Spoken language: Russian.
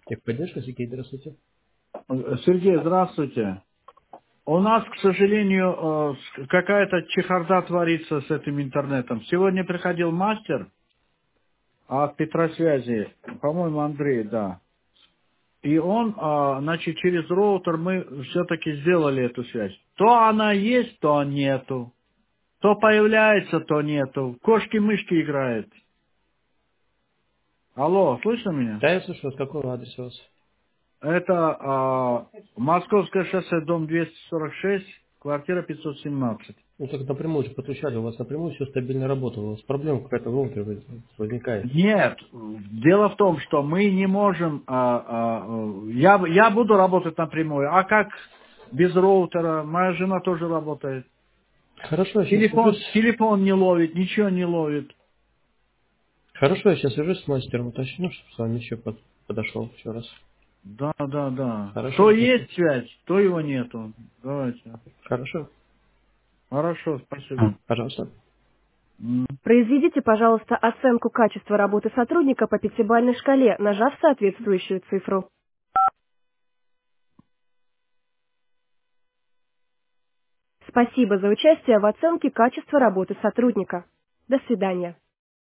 Техподдержка, Сергей, здравствуйте. Сергей, здравствуйте. У нас, к сожалению, какая-то чехарда творится с этим интернетом. Сегодня приходил мастер от Петросвязи, по-моему, Андрей, да. И он, значит, через роутер мы все-таки сделали эту связь. То она есть, то нету. То появляется, то нету. Кошки-мышки играет. Алло, слышно меня? Да, я слышу, с какого адреса у вас? Это Московское шоссе, дом 246, квартира 517. Ну, так напрямую же подключали, у вас напрямую все стабильно работало. У вас проблема какая-то в роутере возникает. Нет, дело в том, что мы не можем, я буду работать напрямую, а как без роутера, моя жена тоже работает. Хорошо, я сейчас свяжусь. Телефон не ловит, ничего не ловит. Хорошо, я сейчас свяжусь с мастером, уточню, чтобы с вами еще подошел еще раз. Да, да, да. То Хорошо? есть связь, то его нету. Давайте. Хорошо. Хорошо, спасибо. Пожалуйста. Произведите, пожалуйста, оценку качества работы сотрудника по пятибалльной шкале, нажав соответствующую цифру. Спасибо за участие в оценке качества работы сотрудника. До свидания.